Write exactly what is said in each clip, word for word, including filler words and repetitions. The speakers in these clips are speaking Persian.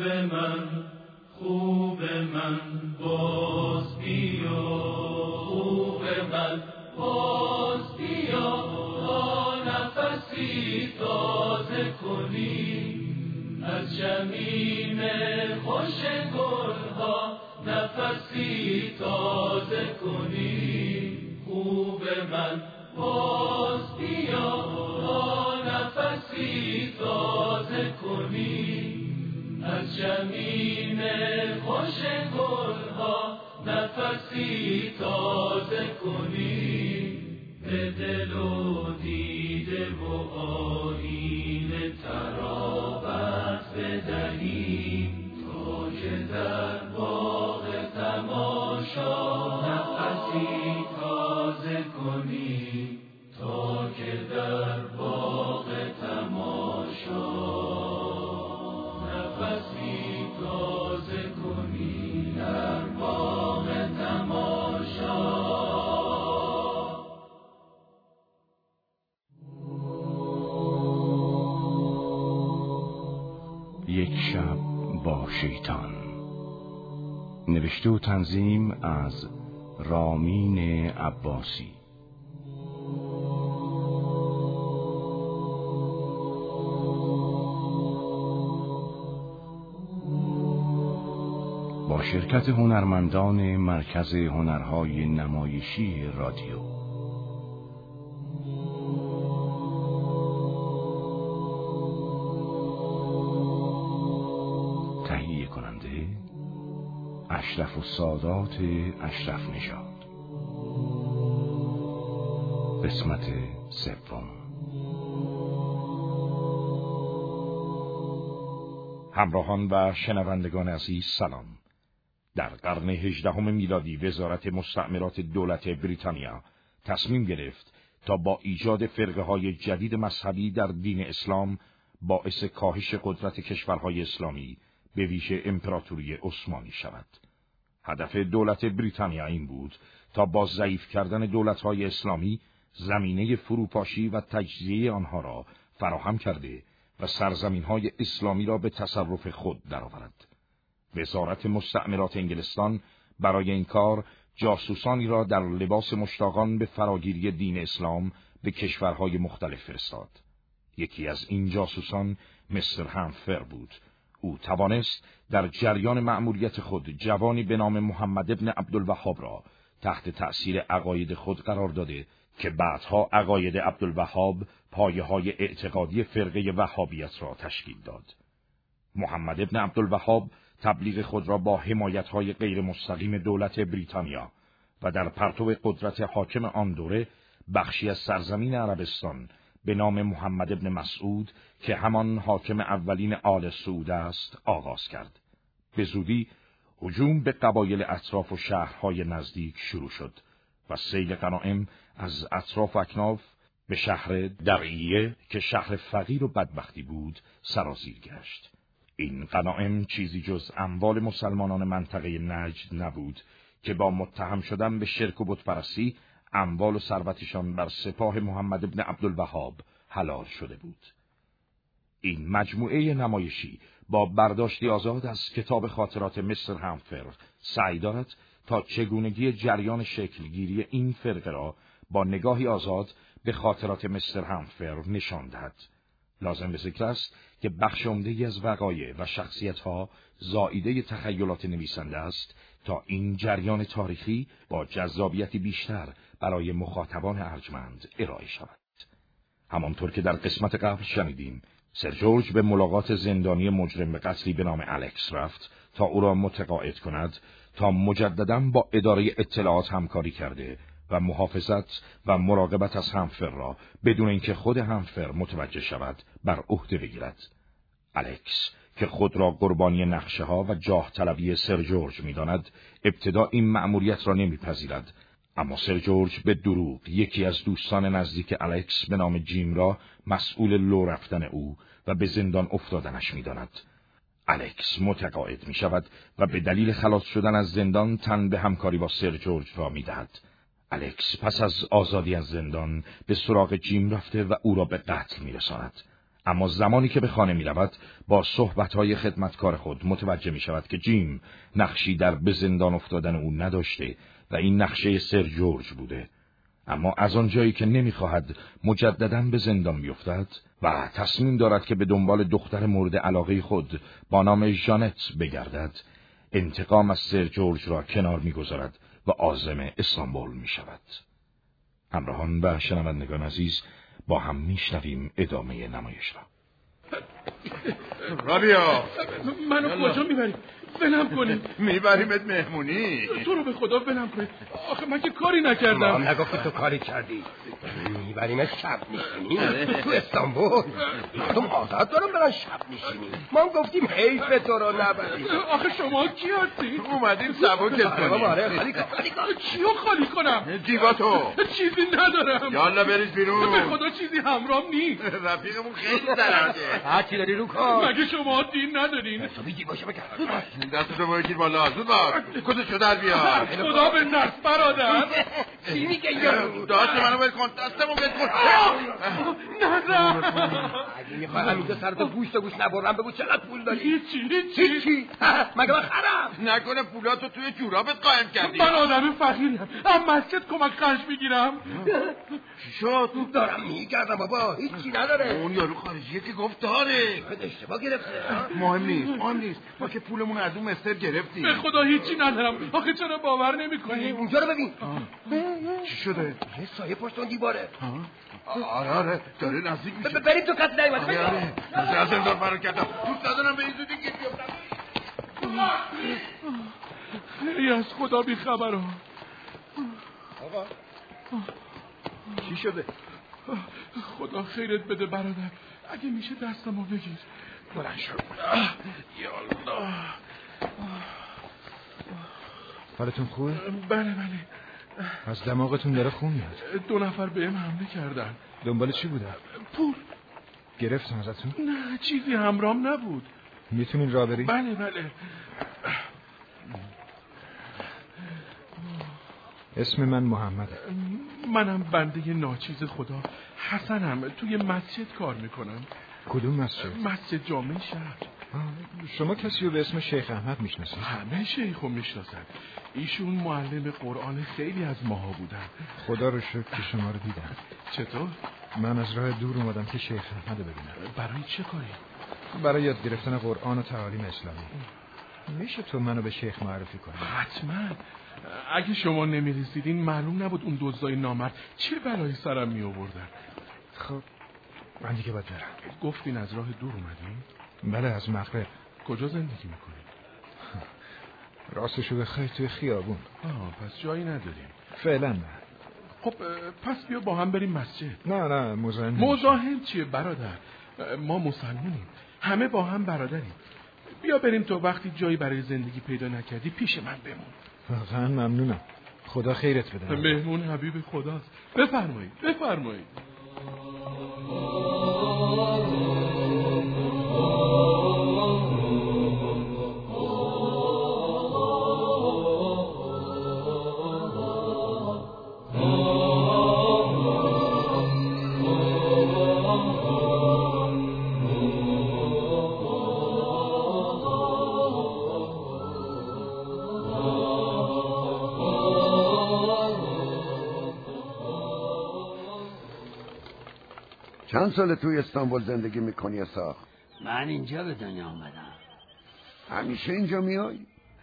من، خوب من باز بیا، خوب من باز بیا، تا نفسی تازه کنی از جمیم خوش گلها، نفسی تازه کنی. خوب من باز بیا، تا نفسی تازه کنی از جمیم خوش گلها، نفسی تازه کنی. به دل و دیده و آیینه ترابت بدهیم، تا که در باغ تماشا نفسی تازه کنی، تا که در باغ تماشا نفسی تازه کنی، در باغ تماشا. یک شب با شیطان. نوشته و تنظیم از رامین عباسی. با شرکت هنرمندان مرکز هنرهای نمایشی رادیو. تهیه کننده اشرف السادات اشرف نژاد. قسمت سوم. همراهان و شنوندگان عزیز سلام. در قرن هجدهم میلادی وزارت مستعمرات دولت بریتانیا تصمیم گرفت تا با ایجاد فرقه‌های جدید مذهبی در دین اسلام باعث کاهش قدرت کشورهای اسلامی به ویژه امپراتوری عثمانی شود. هدف دولت بریتانیا این بود تا با ضعیف کردن دولت‌های اسلامی زمینه فروپاشی و تجزیه آنها را فراهم کرده و سرزمین‌های اسلامی را به تصرف خود درآورد. وزارت مستعمرات انگلستان برای این کار جاسوسانی را در لباس مشتاقان به فراگیری دین اسلام به کشورهای مختلف فرستاد. یکی از این جاسوسان مستر همفر بود. او توانست در جریان مأموریت خود جوانی به نام محمد ابن عبدالوهاب را تحت تأثیر عقاید خود قرار داده که بعدها عقاید عبدالوهاب پایه‌های اعتقادی فرقه وهابیت را تشکیل داد. محمد ابن عبدالوهاب تبلیغ خود را با حمایت‌های غیر مستقیم دولت بریتانیا و در پرتو قدرت حاکم آن دوره بخشی از سرزمین عربستان به نام محمد ابن مسعود که همان حاکم اولین آل سعود است آغاز کرد. به زودی هجوم به قبایل اطراف و شهرهای نزدیک شروع شد و سیل غنایم از اطراف اکناف به شهر درعیه که شهر فقیر و بدبختی بود سرازیر گشت. این غنایم چیزی جز اموال مسلمانان منطقه نجد نبود که با متهم شدن به شرک و بتپرستی اموال و ثروتشان بر سپاه محمد ابن عبدالوهاب حلال شده بود. این مجموعه نمایشی با برداشتی آزاد از کتاب خاطرات مستر همفر سعی دارد تا چگونگی جریان شکلگیری این فرقه را با نگاهی آزاد به خاطرات مستر همفر نشان دهد. لازم به ذکر است که بخش عمده‌ای از وقایع و شخصیت‌ها زائیده تخیلات نویسنده است تا این جریان تاریخی با جذابیتی بیشتر برای مخاطبان ارجمند ارائه شود. همانطور که در قسمت قبل شنیدیم، سر جورج به ملاقات زندانی مجرم به قتلی به نام الکس رفت تا او را متقاعد کند تا مجدداً با اداره اطلاعات همکاری کرده و محافظت و مراقبت از همفر را بدون اینکه خود همفر متوجه شود بر عهده بگیرد. الکس که خود را قربانی نقشه ها و جاه طلبی سر جورج می داند، ابتدا این مأموریت را نمیپذیرد، اما سر جورج به دروغ یکی از دوستان نزدیک الکس به نام جیم را مسئول لو رفتن او و به زندان افتادنش می داند. الکس متقاعد می شود و به دلیل خلاص شدن از زندان تن به همکاری با سر جورج را می دهد. الکس پس از آزادی از زندان به سراغ جیم رفته و او را به قتل می رساند. اما زمانی که به خانه می رود با صحبتهای خدمتکار خود متوجه می شود که جیم نقشی در به زندان افتادن او نداشته و این نقشه سر جورج بوده. اما از آنجایی که نمی خواهد مجدداً به زندان بیفتد و تصمیم دارد که به دنبال دختر مورد علاقه خود با نام ژانت بگردد، انتقام از سر جورج را کنار می گذارد و عازم استانبول می شود. همراهان و شنوندگان عزیز، با هم میشنویم ادامه نمایش را. رابیا، منو کجا میبری؟ ولم کنی. میبریمت مهمونی. تو رو به خدا ولم کنی. آخه من که کاری نکردم. ما هم نگفتی تو کاری کردی. میبریمت شب نشینی تو استانبول. مردم آزاد دارم برن شب نشینی. ما هم گفتیم حیف تو رو نبریم. آخه شما کی هستی؟ اومدیم سبکت کنیم. آره خالی کن خالی کن. چیو خالی کنم؟ جیباتو. چیزی ندارم. یالا بریز بیرون. به خدا چیزی همرام نیست. رفیقمون خیلی درنده. هرچی داری رو کن. مگه شما دین ندارین؟ تو بیدی باشه بکن. دستتو بایشید بالا. زود باش. کدشو در بیار. خدا به نفس برادر. چی میگه یارو؟ داشت منو بل کن. دستمو بل کن. نه نه. اگه میخوای همینجا سرتو گوش تا گوش نبرم بگو چقدر پول داری؟ هیچی هیچی. چی؟ مگه من خرم؟ نکنه پولاتو توی جورابت قایم کردی. من آدم فقیرم. اما مسجد کمک خرج میگیرم. چی شد؟ دارم میگردم بابا. هیچی نداره. اون یارو خارجیه که گفت داره. اشتباه گرفته. مهم نیست مهم نیست. ما که پولمون از اون مستر گرفتیم. به خدا هیچی ندارم. آخه چرا باور نمی‌کنی؟ اونجا رو ببین. چی شده؟ یه سایه پشت اون دیواره. آره آره داره نزدیک میشه. بریم تو کسی نیومده. آره از زندان فرار کردم. دوست ندارم به این زودی گیر بیفتم. خیلی از خدا بیخبرم. آقا چی شده؟ خدا خیرت بده برادر. اگه میشه دستمو بگیر. بلند شو. یالله. حالتون خوبه؟ بله بله. از دماغتون داره خون میاد. دو نفر بهم حمله کردن. دنبال چی بودن؟ پول. گرفتن ازتون؟ نه چیزی همرام نبود. میتونین راه برید؟ بله بله. اسم من محمده. منم بنده ناچیز خدا حسنم. توی مسجد کار میکنم. کدوم مسجد؟ مسجد جامع شهر. شما کسی رو به اسم شیخ احمد میشناسید؟ همه شیخو میشناسن. ایشون معلم قرآن خیلی از ماها بودن. خدا رو شکر که شما رو دیدم. چطور؟ من از راه دور اومدم که شیخ احمد رو ببینم. برای چه کاری؟ برای یاد گرفتن قرآن و تعالیم اسلامی. میشه تو منو به شیخ معرفی کنی؟ حتما. اگه شما نمیرسیدین معلوم نبود اون دزدای نامرد چه بلایی سرم می آوردن. خب من دیگه باید برم. گفتین از راه دور اومدین؟ بله از مغرب. کجا زندگی میکنین؟ راستشو بخوای توی خیابون. آه پس جایی نداریم. فعلا نه. خب پس بیا با هم بریم مسجد. نه نه مزاحم مزاحم چیه برادر؟ ما مسلمونیم. همه با هم برادریم. بیا بریم تو وقتی جایی برای زندگی پیدا نکردی پیش من بمون. واقعا ممنونم. خدا خیرت بده. مهمون حبیب خداست. بفرمایید بفرمایید. چند سال توی استانبول زندگی میکنی اسحاق؟ من اینجا به دنیا آمدم. همیشه اینجا میای؟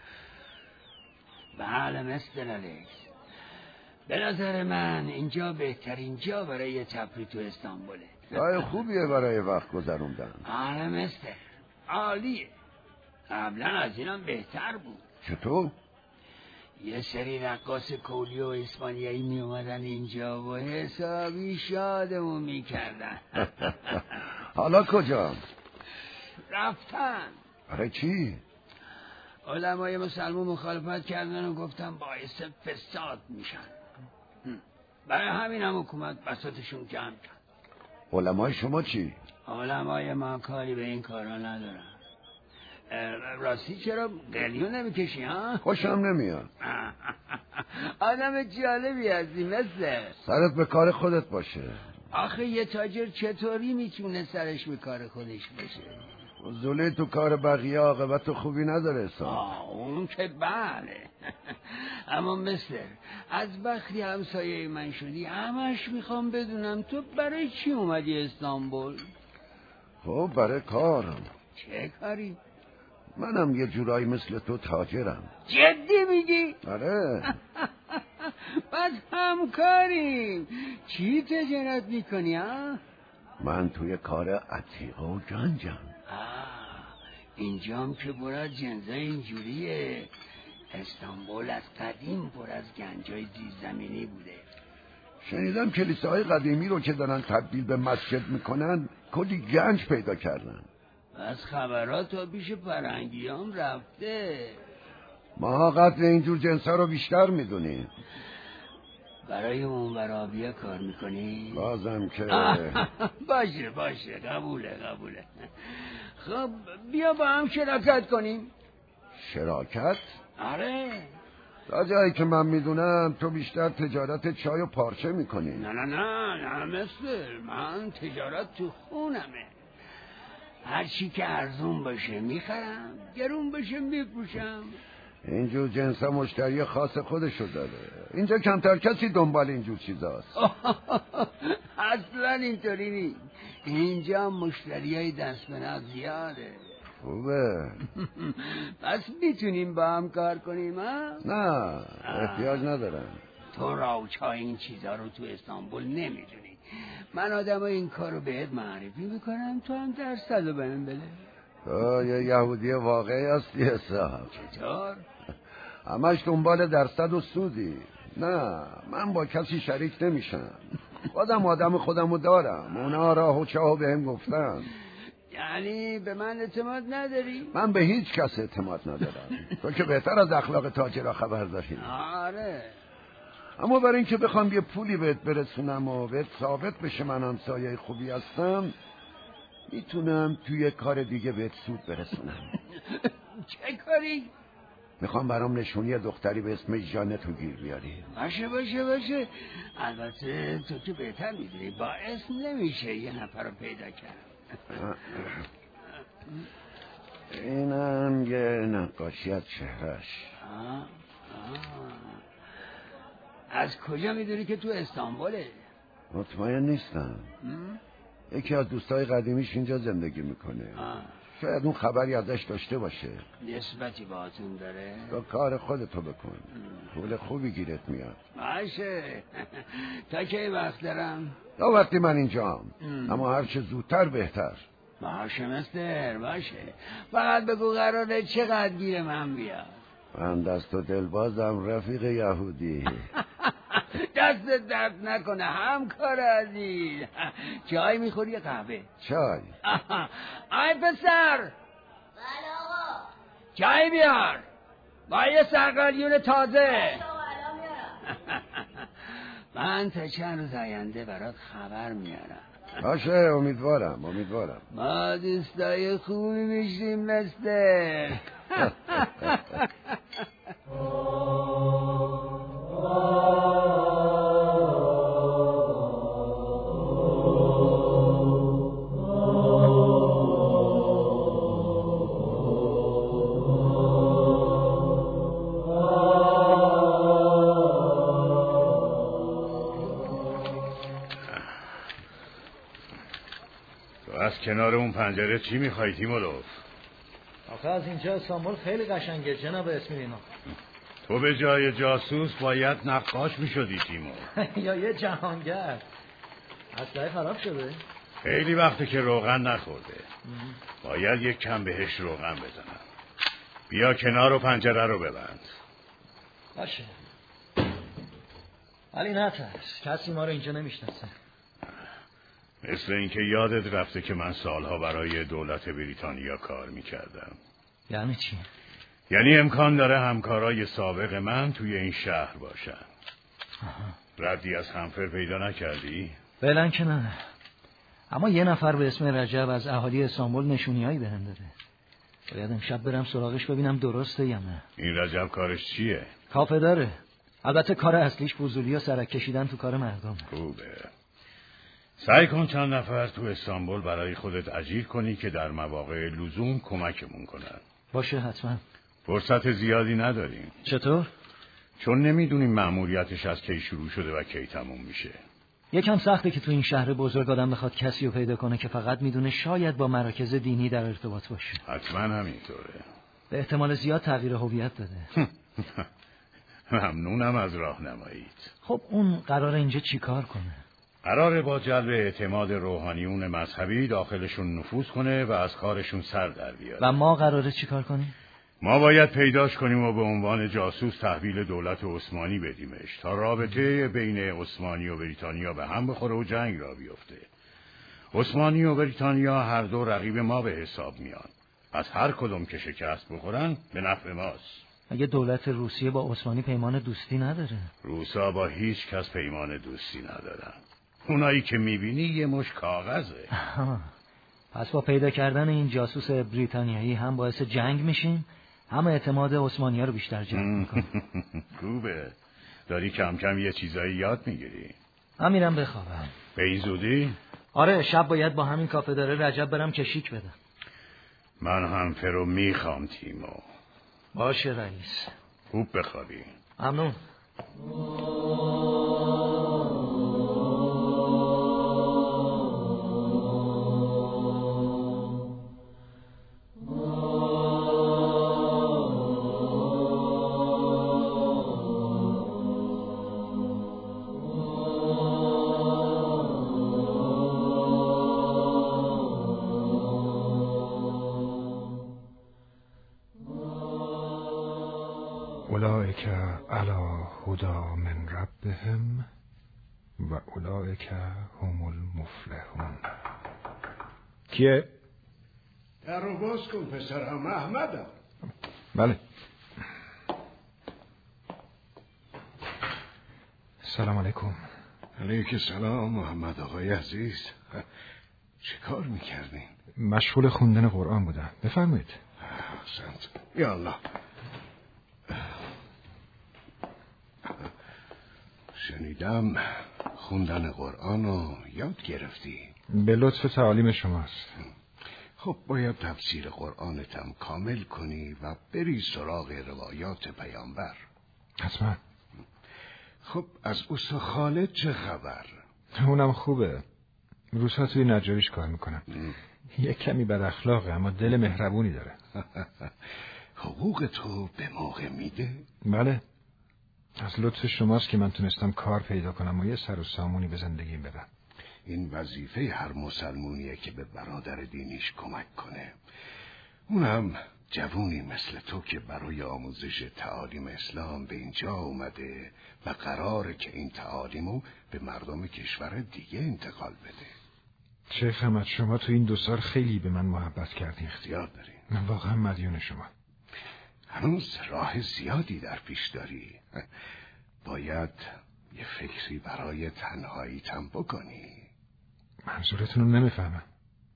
بله مستر الکس. به نظر من اینجا بهترین جا برای تفریح تو استانبوله. جای خوبیه برای وقت گذروندن. آره مستر عالیه. قبلا از اینم بهتر بود. چطور؟ یه سری رقاص کولی و اسپانیایی می اومدن اینجا و حسابی شادمون می کردن. حالا کجا؟ رفتن. برای چی؟ علمای مسلمان مخالفت کردن و گفتن باعث فساد میشن. برای همین هم حکومت بساطشون کم کرد. علمای شما چی؟ علمای ما کاری به این کارا ندارن. راستی چرا قلیون نمیکشی ها؟ خوشم نمیاد. آدم جالبی هستی مثل سرت به کار خودت باشه. آخه یه تاجر چطوری میتونه سرش به کار خودش بشه؟ فضولی تو کار بقیه عاقبت خوبی نداره حسام. آه اون که بله. اما مستر از وقتی همسایه من شدی همش میخوام بدونم تو برای چی اومدی استانبول؟ خب برای کارم. چه کاری؟ منم یه جورایی مثل تو تاجرم. جدی میگی؟ آره. پس همکاریم. چی تجارت میکنی ها؟ من توی کار عتیقه و گنجم. آه اینجام که پر از جنزای اینجوریه. استانبول از قدیم پر از گنجای زیرزمینی بوده. شنیدم کلیساهای قدیمی رو که دارن تبدیل به مسجد میکنن کلی گنج پیدا کردن. از خبرات تا پیش فرنگیام رفته. ما قدر اینجور جنسا رو بیشتر میدونیم. برای اون ورابیه کار میکنی؟ بازم که باشه باشه قبوله قبوله. خب بیا با هم شراکت کنیم. شراکت؟ آره. تا جایی که من میدونم تو بیشتر تجارت چای و پارچه میکنی. نه نه نه نه مثل من تجارت تو خونمه. هر چی که ارزون باشه میخرم، گرون باشه میپوشم. اینجور جنسا مشتری خاص خودشو داره. اینجا کمتر کسی دنبال اینجور چیزاست. اصلا اینطوری نیست. اینجا مشتری های دست به نقد زیاده. خوبه. پس میتونیم با هم کار کنیم ها؟ نه احتیاج ندارم. تو راوچای این چیزا رو تو استانبول نمیدونی. من آدم این کار رو بهت معرفی میکنم تو هم درصد رو بهم بده. تو یه یهودی واقعی هستی حساب. چطور؟ همش دنبال درصد و سودی. نه من با کسی شریک نمیشم. خودم آدم خودمو دارم. اونا راه و چاه بهم گفتن. یعنی به من اعتماد نداری؟ من به هیچ کس اعتماد ندارم. تو که بهتر از اخلاق تاجرها خبر داری. آره. اما برای اینکه بخوام یه پولی بهت برسونم و بهت ثابت بشه من همسایه خوبی هستم میتونم توی کار دیگه بهت سود برسونم. چه کاری؟ میخوام برام نشونی دختری به اسم ژانت رو گیر بیاری. باشه باشه باشه. البته تو که بهتر میدونی با اسم نمیشه یه نفر رو پیدا کرد. اینم یه نقاشی از چهرش. آه. آه. از کجا میدونی که تو استانبوله؟ مطمئن نیستم. یکی از دوستای قدیمیش اینجا زندگی میکنه. آه. شاید اون خبری ازش داشته باشه. نسبتی باهاتون داره؟ تو کار خودتو بکن. پول خوبی گیرت میاد. باشه. تا که وقت دارم؟ تا وقتی من اینجام. اما هر چه زودتر بهتر. باشه مستر باشه. فقط بگو قراره چقدر گیر من بیاد. من دست و دلبازم رفیق یهودی. دست درد نکنه همکار عزیز. چای میخوری یا قهوه؟ چای. آی پسر. بله آقا. چای بیار با یه سرقالیون تازه. من تا چند روز آینده برات خبر میارم. باشه امیدوارم امیدوارم. ما دوستای خوبی میشیم مستر. از کنار اون پنجره چی میخوای تیمولوف؟ آخه از اینجا استانبول خیلی قشنگه جناب اسمیلینا. تو به جای جاسوس باید نقاش میشدی تیمو. یا یه جهانگر. اسلحه خراب شده؟ خیلی وقته که روغن نخورده. باید یک کم بهش روغن بزنم. بیا کنار و پنجره رو ببند. باشه. ولی نترس کسی ما رو اینجا نمیشناسه. مثل اینکه یادت رفته که من سالها برای دولت بریتانیا کار میکردم. یعنی چی؟ یعنی امکان داره همکارای سابق من توی این شهر باشن. ردی از همفر پیدا نکردی؟ فعلا که نه. اما یه نفر به اسم رجب از اهالی استانبول نشونیایی بهم داده. باید امشب برم سراغش ببینم درسته یا نه. این رجب کارش چیه؟ کافه داره. البته کار اصلیش فضولی و سرک کشیدن تو کار مردم. خوبه. سعی کن چند نفر تو استانبول برای خودت اجیر کنی که در مواقع لزوم کمکمون کنن. باشه حتما. فرصت زیادی نداریم. چطور؟ چون نمیدونیم مأموریتش از کی شروع شده و کی تموم میشه. یکم سخته که تو این شهر بزرگ آدم بخواد کسی رو پیدا کنه که فقط میدونه شاید با مراکز دینی در ارتباط باشه. حتما همینطوره. به احتمال زیاد تغییر هویت داده. ممنونم از راهنماییت. خب اون قراره اینجا چیکار کنه؟ قراره با جلب اعتماد روحانیون مذهبی داخلشون نفوذ کنه و از کارشون سر در بیاره. و ما قراره چیکار کنیم؟ ما باید پیداش کنیم و به عنوان جاسوس تحویل دولت عثمانی بدیمش تا رابطه بین عثمانی و بریتانیا به هم بخوره و جنگ را بیفته. عثمانی و بریتانیا هر دو رقیب ما به حساب میان. از هر کدوم که شکست بخورن به نفع ماست. اگه دولت روسیه با عثمانی پیمان دوستی نداره؟ روسا با هیچ کس پیمان دوستی ندارن. اونایی که میبینی یه مش کاغذه. آها. پس با پیدا کردن این جاسوس بریتانیایی هم باعث جنگ میشیم، هم اعتماد عثمانی‌ها رو بیشتر جلب میکنیم. خوبه. داری کم کم یه چیزایی یاد میگیری. من میرم بخوابم. به این زودی؟ آره شب باید با همین کافه داره رجب برم کشیک بدم. من هم فرو میخوام تیمو. باشه رئیس. خوب بخوابی. ممنون. اولئک علی هدی من ربهم و اولئک هم المفلحون. کیه؟ در رو باز کن پسرم. احمدم. بله. سلام علیکم. علیک سلام محمد آقای عزیز. چه کار میکردین؟ مشغول خوندن قرآن بودم. بفرمایید. احسنت. یا الله. شنیدم خوندن قرآن رو یاد گرفتی. به لطف تعالیم شماست. خب باید تفسیر قرآنتم کامل کنی و بری سراغ روایات پیامبر. حتما. خب از اوستا خالد چه خبر؟ اونم خوبه. روزها توی نجاریش کار میکنم. یک کمی بد اخلاقه اما دل مهربونی داره. حقوق تو به موقع میده؟ بله. از لطف شماست که من تونستم کار پیدا کنم و یه سر و سامونی به زندگیم بدم. این وظیفه هر مسلمونیه که به برادر دینیش کمک کنه. اونم جوونی مثل تو که برای آموزش تعالیم اسلام به اینجا اومده و قراره که این تعالیمو به مردم کشور دیگه انتقال بده. شیخ احمد شما تو این دو سال خیلی به من محبت کردین. اختیار دارین. من واقعا مدیون شما. هنوز راه زیادی در پیش داری. باید یه فکری برای تنهاییتم بکنی. منظورتون رو نمیفهمم.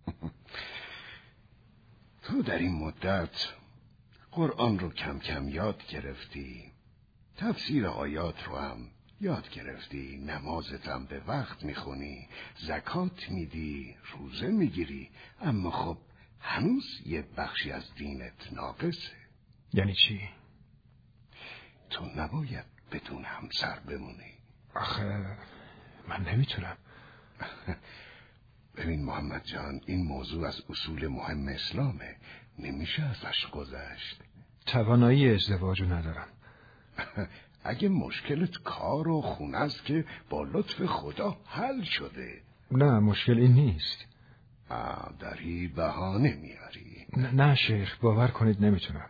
تو در این مدت قرآن رو کم کم یاد گرفتی، تفسیر آیات رو هم یاد گرفتی، نمازتم به وقت میخونی، زکات میدی، روزه میگیری، اما خب هنوز یه بخشی از دینت ناقصه. یعنی چی؟ تو نباید بدون همسر بمونی. آخه من نمیتونم. ببین محمد جان، این موضوع از اصول مهم اسلامه، نمیشه ازش گذشت. توانایی ازدواجو ندارم. اگه مشکلت کار و خونه است که با لطف خدا حل شده. نه مشکل این نیست. آه داری بهانه میاری. نه, نه شیخ باور کنید نمیتونم.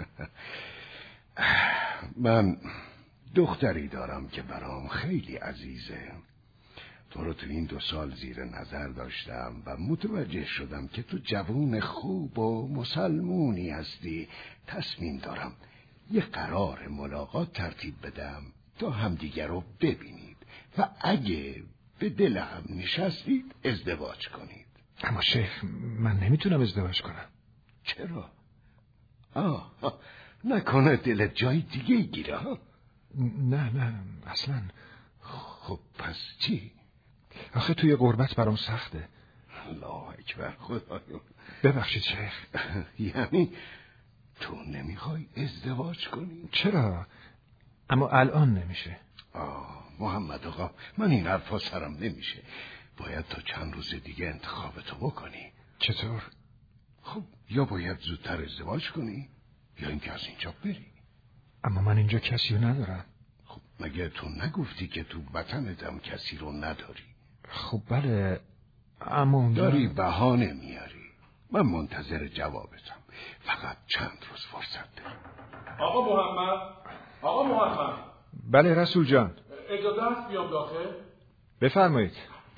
من دختری دارم که برام خیلی عزیزه. تو رو تو این دو سال زیر نظر داشتم و متوجه شدم که تو جوون خوب و مسلمونی هستی. تصمیم دارم یه قرار ملاقات ترتیب بدم تا همدیگر رو ببینید و اگه به دل هم نشستید ازدواج کنید. اما شیخ من نمیتونم ازدواج کنم. چرا؟ آه, آه نکنه دلت جای دیگه گیره ها؟ نه نه اصلا. خب پس چی؟ آخه توی غربت برام سخته. الله اکبر خدایا. ببخشید شیخ. یعنی تو نمیخوای ازدواج کنی؟ چرا؟ اما الان نمیشه. آه محمد آقا، من این حرفا سرم نمیشه. باید تا چند روز دیگه انتخابتو بکنی. چطور؟ خب یا باید زودتر ازدواج کنی یا اینکه از اینجا بری. اما من اینجا کسی رو ندارم. خب مگه تو نگفتی که تو وطنتم کسی رو نداری؟ خب بله، اما اونجا داری بهانه میاری. من منتظر جوابتم. فقط چند روز فرصت دارم. آقا محمد، آقا محمد. بله رسول جان. اجازه هست بیام داخل؟ بفرمایید.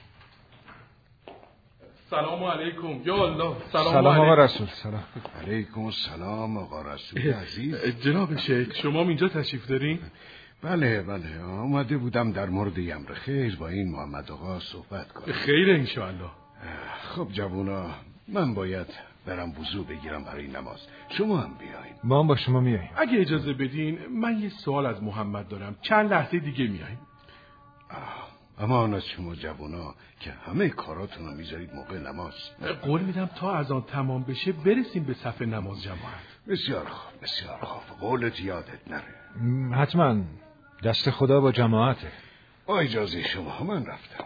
سلام علیکم. یا الله. سلام, سلام آقا رسول. سلام علیکم السلام آقا رسول عزیز. جناب شیخ، شما اینجا تشریف دارین؟ بله بله، آمده بودم در مورد امر خیر با این محمد آقا صحبت کنم. خیر انشاءالله. خب جوونا، من باید برم وضو بگیرم برای نماز. شما هم بیاین. ما هم با شما میاییم. اگه اجازه بدین من یه سوال از محمد دارم. چند لحظه دیگه میاییم. امان از شما جوونا که همه کاراتون رو میذارید موقع نماز. قول میدم تا از آن تمام بشه برسیم به صف نماز جماعت. بسیار خوب بسیار خوب. قولت یادت نره. حتما. دست خدا با جماعته. با اجازه شما من رفتم.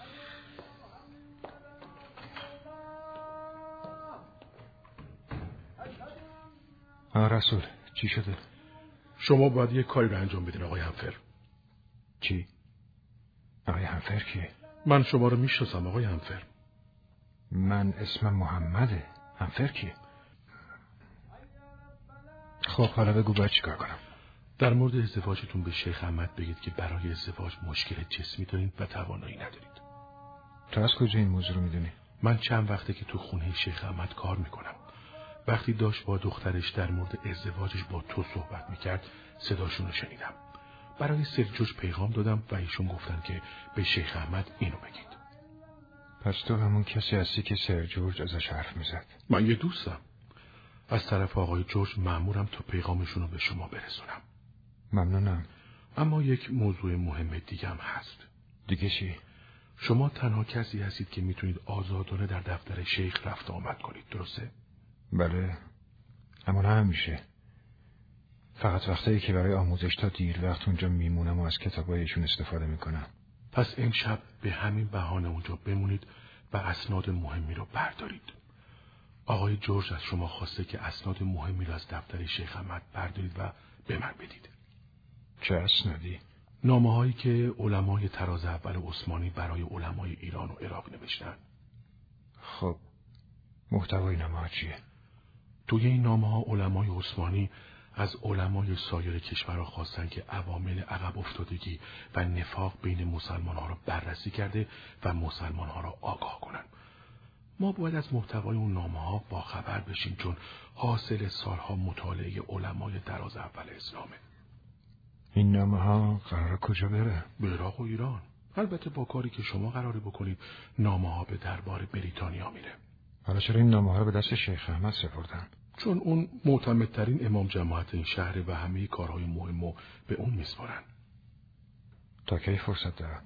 آه رسول، چی شده؟ شما باید یه کاری رو انجام بدین آقای همفر. چی؟ آقای همفر کیه؟ من شما رو میشناسم آقای همفر. من اسمم محمده. همفر کیه؟ خب حالا بگو باید چیکار کنم. در مورد ازدواجتون به شیخ احمد بگید که برای ازدواج مشکل جسمی دارین و توانایی ندارید. تو از کجا این موضوع رو میدونی؟ من چند وقته که تو خونه شیخ احمد کار میکنم. وقتی داشت با دخترش در مورد ازدواجش با تو صحبت میکرد صداشون رو شنیدم. برای سرجوج پیغام دادم و ایشون گفتن که به شیخ احمد اینو بگید. پس تو همون کسی هستی که سر جورج ازش حرف میزد؟ من یه دوستم. از طرف آقای جورج مأمورم تا پیغامشون رو به شما برسونم. ممنونم. اما یک موضوع مهم دیگه هم هست. دیگه چی؟ شما تنها کسی هستید که میتونید آزادانه در دفتر شیخ رفت آمد کنید، درسته؟ بله، اما نه همیشه. فقط وقتایی که برای آموزش تا دیر وقت اونجا میمونم و از کتابایشون استفاده میکنم. پس امشب به همین بهانه اونجا بمونید و اسناد مهمی رو بردارید. آقای جورج از شما خواسته که اسناد مهمی رو از دفتر شیخ احمد بردارید و به من بدید. چه اسنادی؟ نامه هایی که علمای طراز اول عثمانی برای علمای ایران و عراق نوشتن. خب محتوای نامه ها چیه؟ توی این نامه ها علمای عثمانی از علمای سایر کشورها خواستن که عوامل عقب افتادگی و نفاق بین مسلمان ها را بررسی کرده و مسلمان ها را آگاه کنن. ما باید از محتوای اون نامه ها با خبر بشیم چون حاصل سالها مطالعه علمای طراز اول اسلامه. این نامه ها قراره کجا بره؟ به عراق و ایران. البته با کاری که شما قراره بکنید نامه ها به دربار بریتانیا میره. حالا چرا این نامه ها رو به دست شیخ احمد سپردن؟ چون اون معتمدترین امام جماعت این شهر و همه کارهای مهمو به اون میسپارن. تا کی فرصت دارم؟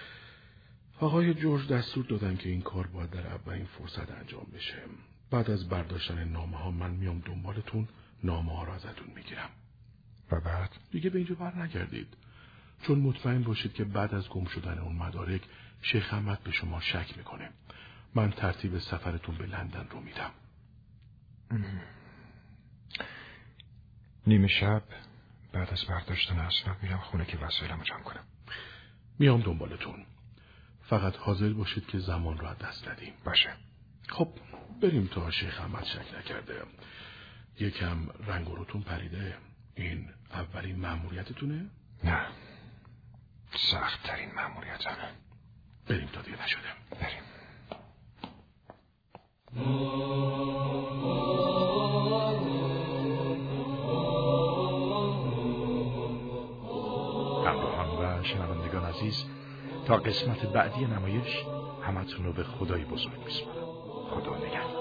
آقای جورج دستور دادن که این کار باید در اولین فرصت انجام بشه. بعد از برداشتن نامه ها من میام دنبالتون، نامه ها رو ازتون میگیرم. و بعد؟ دیگه به اینجا بر نگردید. چون مطمئن باشید که بعد از گم شدن اون مدارک شیخ احمد به شما شک میکنه. من ترتیب سفرتون به لندن رو میدم. نیمه شب بعد از برداشتن اسناد میرم خونه که وسایلمو جمع کنم. میام دنبالتون. فقط حاضر باشید که زمان رو از دست ندیم. باشه. خب بریم تا شیخ احمد شک نکرده. یکم رنگ و روتون پریده. این اولین مأموریتتونه؟ نه، سخت ترین مأموریتمه. بریم تا دیر نشده. بریم. همراهان و شنوندگان عزیز، تا قسمت بعدی نمایش همتون رو به خدای بزرگ میسپارم. خدا نگهدار.